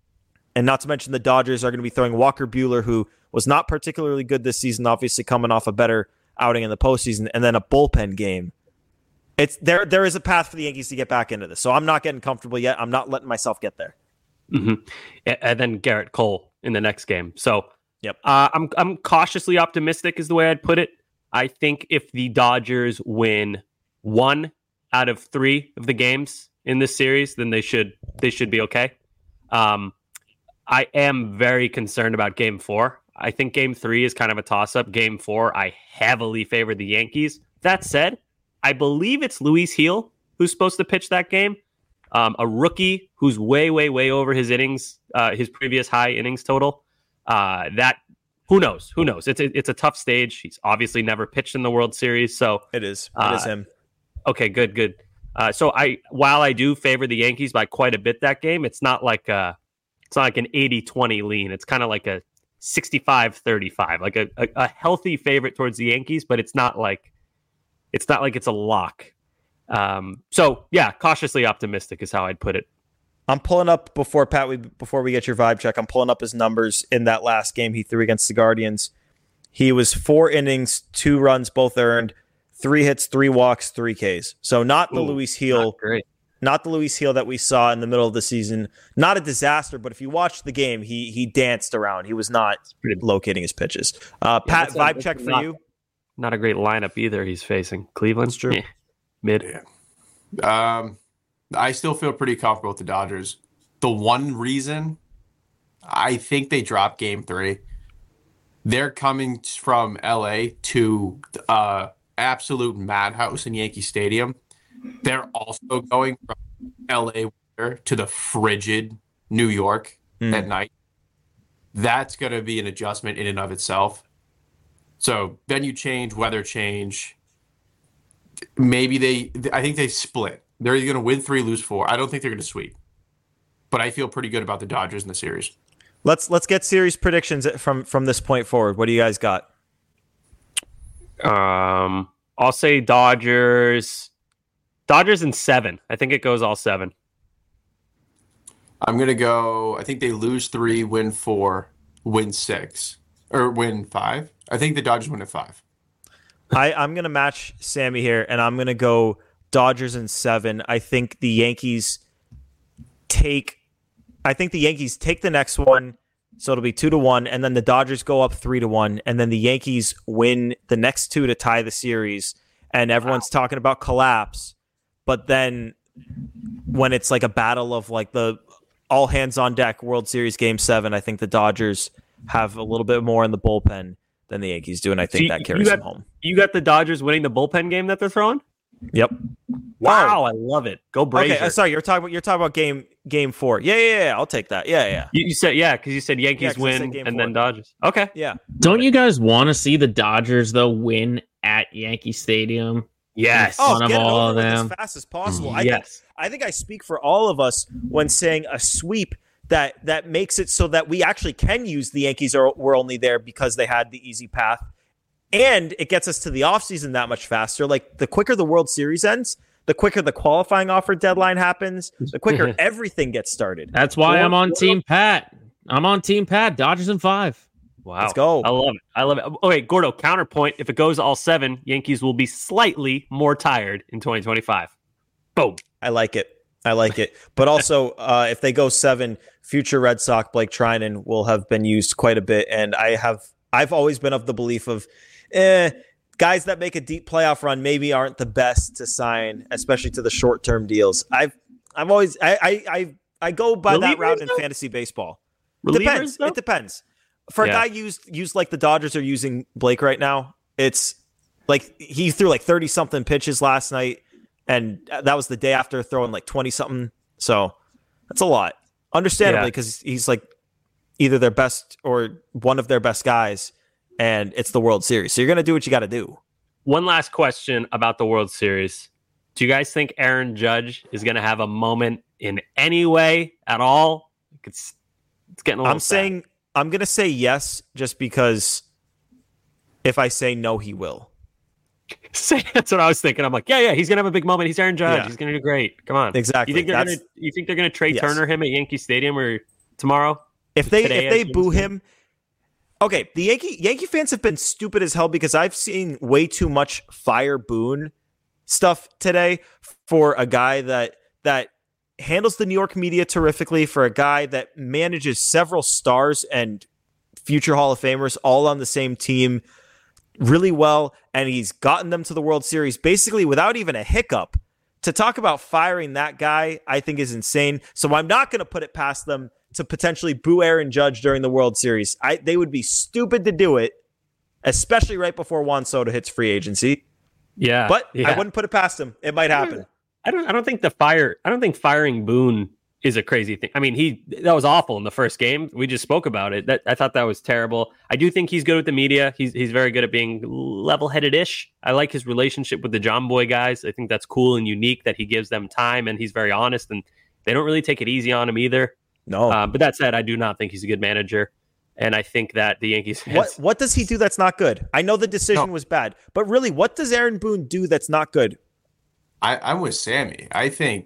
and not to mention the Dodgers are going to be throwing Walker Buehler, who was not particularly good this season, obviously coming off a better outing in the postseason, and then a bullpen game. It's there. There is a path for the Yankees to get back into this. So I'm not getting comfortable yet. I'm not letting myself get there. Mm-hmm. And then Garrett Cole in the next game. So yep, uh, I'm I'm cautiously optimistic is the way I'd put it. I think if the Dodgers win one out of three of the games in this series, then they should they should be okay. Um, I am very concerned about Game Four. I think Game Three is kind of a toss-up. Game Four, I heavily favor the Yankees. That said, I believe it's Luis Gil who's supposed to pitch that game. Um, a rookie who's way, way, way over his innings, uh, his previous high innings total. Uh, that who knows? Who knows? It's a, it's a tough stage. He's obviously never pitched in the World Series, so it is. It uh, is him. Okay, good, good. Uh, so I, while I do favor the Yankees by quite a bit that game, it's not like a, it's not like an eighty twenty lean. It's kind of like a sixty-five thirty-five, like a, a, a healthy favorite towards the Yankees, but it's not like it's not like it's a lock. Um, so yeah, cautiously optimistic is how I'd put it. I'm pulling up before Pat. We before we get your vibe check. I'm pulling up his numbers in that last game he threw against the Guardians. He was four innings, two runs, both earned, three hits, three walks, three Ks. So not the Ooh, Luis Gil, not great. Not the Luis Gil that we saw in the middle of the season. Not a disaster, but if you watched the game, he he danced around. He was not locating his pitches. Uh, Yeah, Pat, that's a- vibe that's check for not- you. Not a great lineup either. He's facing Cleveland's true. Eh, mid. Yeah. Um, I still feel pretty comfortable with the Dodgers. The one reason I think they dropped game three, they're coming from L A to uh, absolute madhouse in Yankee Stadium. They're also going from L A to the frigid New York Mm. at night. That's going to be an adjustment in and of itself. So venue change, weather change. Maybe they, I think they split. They're either going to win three, lose four. I don't think they're going to sweep. But I feel pretty good about the Dodgers in the series. Let's let's get series predictions from from this point forward. What do you guys got? Um, I'll say Dodgers. Dodgers in seven. I think it goes all seven. I'm going to go, I think they lose three, win four, win six, or win five. I think the Dodgers win at five. I, I'm going to match Sammy here, and I'm going to go Dodgers in seven. I think the Yankees take I think the Yankees take the next one. So it'll be two to one, and then the Dodgers go up three to one, and then the Yankees win the next two to tie the series, and everyone's wow. talking about collapse. But then when it's like a battle of like the all hands on deck World Series Game Seven, I think the Dodgers have a little bit more in the bullpen than the Yankees do, and I think so you, that carries got, them home. You got the Dodgers winning the bullpen game that they're throwing? Yep. Wow, oh. I love it. Go Brazier. Okay, sorry, you're talking about you're talking about game game four. Yeah, yeah, yeah. I'll take that. Yeah, yeah. You, you said yeah because you said Yankees yeah, win and four. Then Dodgers. Okay. Yeah. Don't you guys want to see the Dodgers though win at Yankee Stadium? Yes. Oh, get it over all of with them as fast as possible. I yes. think, I think I speak for all of us when saying a sweep that that makes it so that we actually can use the Yankees or were only there because they had the easy path. And it gets us to the offseason that much faster. Like the quicker the World Series ends, the quicker the qualifying offer deadline happens, the quicker everything gets started. That's why I'm on Team Pat. I'm on Team Pat. Dodgers in five. Wow. Let's go. I love it. I love it. Okay, Gordo, counterpoint. If it goes all seven, Yankees will be slightly more tired in twenty twenty-five. Boom. I like it. I like it. But also, uh, if they go seven, future Red Sox Blake Trinan will have been used quite a bit. And I have, I've always been of the belief of, eh, guys that make a deep playoff run maybe aren't the best to sign, especially to the short-term deals. I've, I've always, I, I, I, I go by Relievers, that route in though? fantasy baseball. Relievers, Depends. though? It depends. For Yeah. a guy used, used like the Dodgers are using Blake right now, it's like he threw like thirty something pitches last night, and that was the day after throwing like twenty something. So that's a lot, understandably, because yeah. he's like either their best or one of their best guys, and it's the World Series. So you're gonna do what you got to do. One last question about the World Series: do you guys think Aaron Judge is gonna have a moment in any way at all? It's it's getting a little. I'm sad. saying I'm gonna say yes, just because if I say no, he will. That's what I was thinking. I'm like, yeah, yeah, he's gonna have a big moment. He's Aaron Judge. Yeah. He's gonna do great. Come on, Exactly. You think they're That's- gonna? You think they're gonna Trey Yes. Turner him at Yankee Stadium or tomorrow? If they Today if they at boo Yankee him, okay. The Yankee Yankee fans have been stupid as hell because I've seen way too much fire Boone stuff today for a guy that that handles the New York media terrifically, for a guy that manages several stars and future Hall of Famers all on the same team really well, and he's gotten them to the World Series basically without even a hiccup. To talk about firing that guy, I think is insane. So I'm not going to put it past them to potentially boo Aaron Judge during the World Series. I, they would be stupid to do it, especially right before Juan Soto hits free agency. Yeah, But yeah. I wouldn't put it past him. It might happen. I don't. I don't think the fire. I don't think firing Boone is a crazy thing. I mean, he that was awful in the first game. We just spoke about it. That I thought that was terrible. I do think he's good with the media. He's he's very good at being level-headed ish. I like his relationship with the John Boy guys. I think that's cool and unique that he gives them time and he's very honest and they don't really take it easy on him either. No. Uh, but that said, I do not think he's a good manager. And I think that the Yankees. What what does he do that's not good? I know the decision No. was bad, but really, what does Aaron Boone do that's not good? I, I'm with Sammy. I think,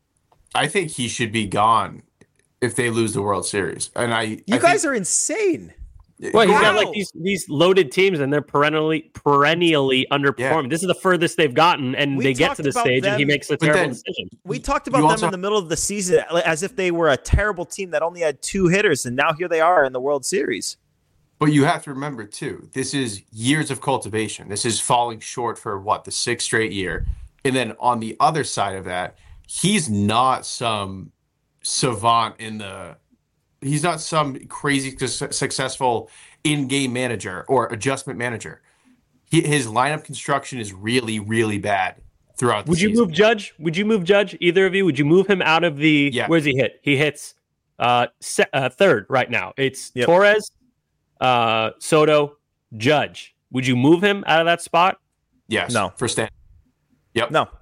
I think he should be gone if they lose the World Series. And I, You I guys think, are insane. Well, he's got Wow. like these these loaded teams, and they're perennially perennially underperforming. Yeah. This is the furthest they've gotten, and We they get talked to the about stage, and he them- makes a But terrible then- decision. We talked about You them also- in the middle of the season as if they were a terrible team that only had two hitters, and now here they are in the World Series. But you have to remember too, this is years of cultivation. This is falling short for what, the sixth straight year. And then on the other side of that, he's not some savant in the he's not some crazy su- successful in-game manager or adjustment manager. He, his lineup construction is really, really bad throughout the Would you season. move Judge? Would you move Judge? Either of you? Would you move him out of the? Yeah. Where's he hit? He hits uh, se- uh third right now. It's Yep. Torres, uh, Soto, Judge. Would you move him out of that spot? Yes. No. For Stan. Yep. No,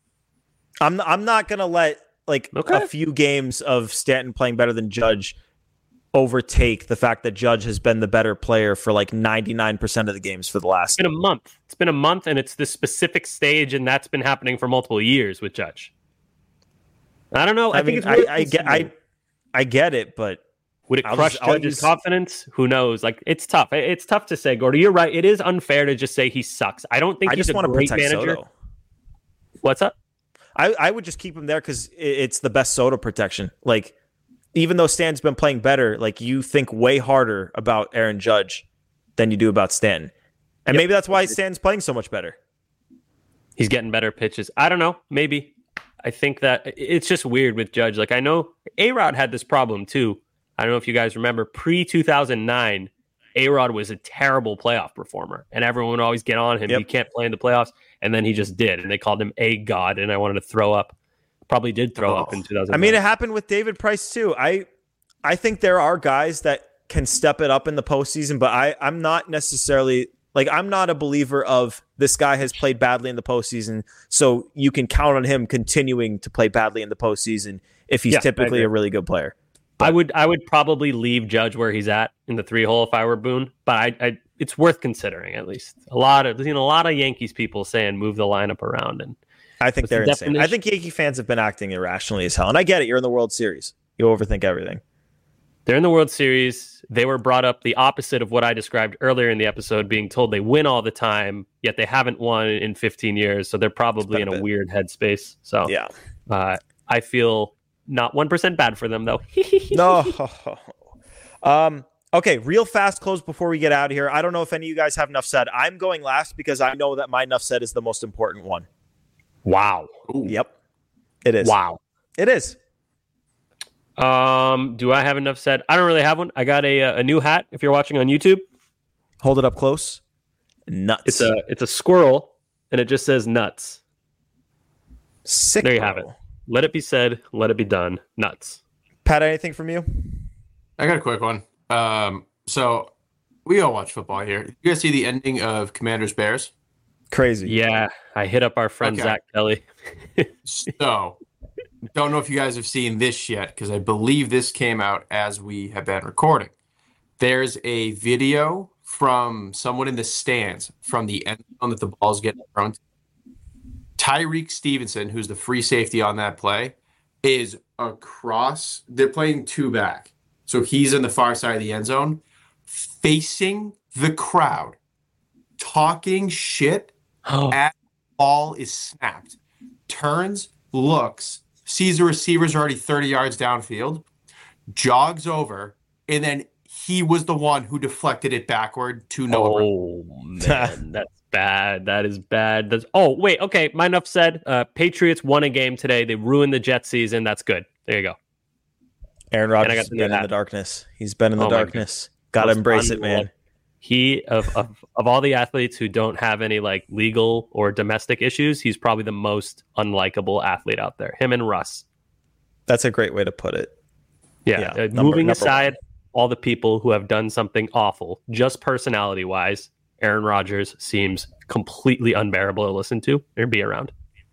I'm I'm not gonna let like Okay. a few games of Stanton playing better than Judge overtake the fact that Judge has been the better player for like ninety-nine percent of the games for the last. It's been a month. It's been a month, and it's this specific stage, and that's been happening for multiple years with Judge. I don't know. I, I think mean, it's I, worth I get I considering. I get it, but Would it I'll crush just- I'll Judge's use- confidence? Who knows? Like, it's tough. It- It's tough to say, Gordy. You're right. It is unfair to just say he sucks. I don't think I he's just a want to great protect manager. Soto. What's up? I, I would just keep him there because it's the best Soto protection. Like even though Stan's been playing better, like you think way harder about Aaron Judge than you do about Stanton. And yep. maybe that's why Stan's playing so much better. He's getting better pitches. I don't know. Maybe. I think that it's just weird with Judge. Like I know A-Rod had this problem too. I don't know if you guys remember pre two thousand nine, A-Rod was a terrible playoff performer and everyone would always get on him. Yep. He can't play in the playoffs. And then he just did. And they called him a god. And I wanted to throw up. Probably did throw oh. up in two thousand nine. I mean, it happened with David Price too. I I think there are guys that can step it up in the postseason, but I, I'm not necessarily like I'm not a believer of this guy has played badly in the postseason, so you can count on him continuing to play badly in the postseason if he's yeah, typically a really good player. But I would I would probably leave Judge where he's at in the three hole if I were Boone, but I, I it's worth considering at least. A lot of you know a lot of Yankees people saying move the lineup around, and I think they're the insane. I think Yankee fans have been acting irrationally as hell, and I get it. You're in the World Series. You overthink everything. They're in the World Series. They were brought up the opposite of what I described earlier in the episode, being told they win all the time, yet they haven't won in fifteen years. So they're probably in a, a weird headspace. So yeah, uh, I feel not one percent bad for them, though. No. Um, okay, real fast close before we get out of here. I don't know if any of you guys have enough said. I'm going last because I know that my enough said is the most important one. Wow. Ooh. Yep. It is. Wow. It is. Um, do I have enough said? I don't really have one. I got a a new hat. If you're watching on YouTube, hold it up close. Nuts. It's a it's a squirrel, and it just says nuts. Sick. There you have it. Let it be said. Let it be done. Nuts. Pat, anything from you? I got a quick one. Um, so we all watch football here. You guys see the ending of Commanders Bears? Crazy. Yeah, I hit up our friend okay. Zach Kelly. So. Don't know if you guys have seen this yet, because I believe this came out as we have been recording. There's a video from someone in the stands from the end zone that the ball's getting thrown to. Tyreek Stevenson, who's the free safety on that play, is across. They're playing two back. So he's in the far side of the end zone, facing the crowd, talking shit oh. as the ball is snapped. Turns, looks, sees the receivers already thirty yards downfield, jogs over, and then he was the one who deflected it backward to Noah. Oh, man, that's bad. That is bad. That's, oh, wait, okay, my enough said. Uh, Patriots won a game today. They ruined the Jets season. That's good. There you go. Aaron Rodgers has been in the darkness. He's been in the oh darkness. Got to embrace it, man. He, of, of of all the athletes who don't have any like legal or domestic issues, he's probably the most unlikable athlete out there. Him and Russ. That's a great way to put it. Yeah. yeah uh, number, moving number aside, one. all the people who have done something awful, just personality wise, Aaron Rodgers seems completely unbearable to listen to or be around.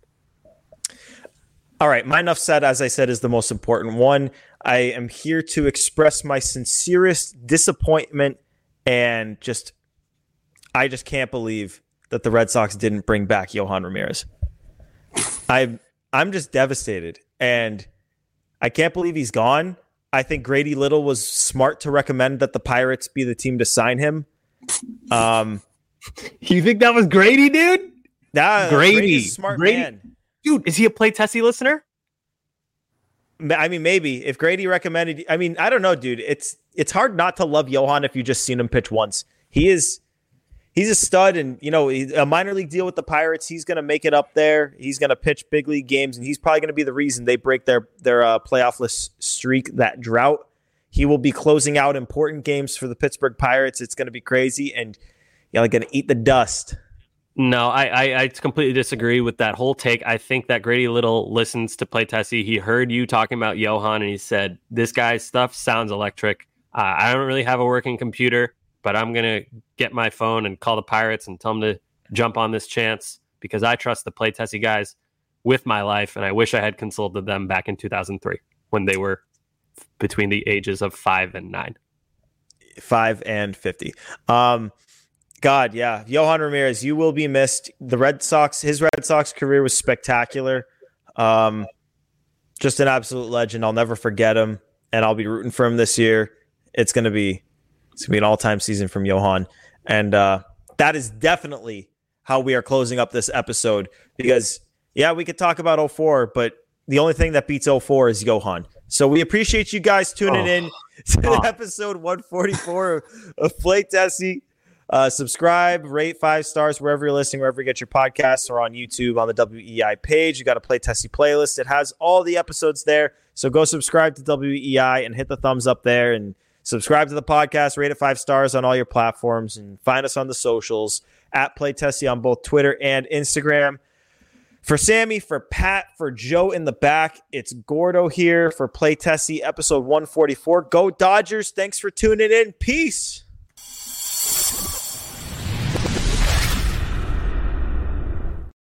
All right. My enough said, as I said, is the most important one. I am here to express my sincerest disappointment. And just, I just can't believe that the Red Sox didn't bring back Johan Ramirez. I'm, I'm just devastated, and I can't believe he's gone. I think Grady Little was smart to recommend that the Pirates be the team to sign him. Um, you think that was Grady, dude? Nah, Grady, Grady's a smart Grady. man, dude. Is he a Play Tessie listener? I mean, maybe if Grady recommended, I mean, I don't know, dude. It's it's hard not to love Johan if you just seen him pitch once. He is, he's a stud, and you know, a minor league deal with the Pirates. He's going to make it up there. He's going to pitch big league games, and he's probably going to be the reason they break their their uh, playoffless streak, that drought. He will be closing out important games for the Pittsburgh Pirates. It's going to be crazy, and you're going to eat the dust. No, I, I I completely disagree with that whole take. I think that Grady Little listens to Play Tessie. He heard you talking about Johan, and he said, this guy's stuff sounds electric. Uh, I don't really have a working computer, but I'm going to get my phone and call the Pirates and tell them to jump on this chance because I trust the Play Tessie guys with my life, and I wish I had consulted them back in two thousand three when they were between the ages of five and nine. Five and fifty. Um God, yeah. Johan Ramirez, you will be missed. The Red Sox, his Red Sox career was spectacular. Um, just an absolute legend. I'll never forget him, and I'll be rooting for him this year. It's gonna be it's gonna be an all-time season from Johan. And uh, that is definitely how we are closing up this episode. Because yeah, we could talk about oh four, but the only thing that beats oh four is Johan. So we appreciate you guys tuning Oh. in to Oh. episode one forty-four of Play Tessie. Uh, subscribe, rate five stars wherever you're listening, wherever you get your podcasts, or on YouTube on the W E I page. You got a Play Tessie playlist. It has all the episodes there. So go subscribe to W E I and hit the thumbs up there, and subscribe to the podcast. Rate it five stars on all your platforms, and find us on the socials at Play Tessie on both Twitter and Instagram. For Sammy, for Pat, for Joe in the back, it's Gordo here for Play Tessie episode one forty-four. Go Dodgers. Thanks for tuning in. Peace.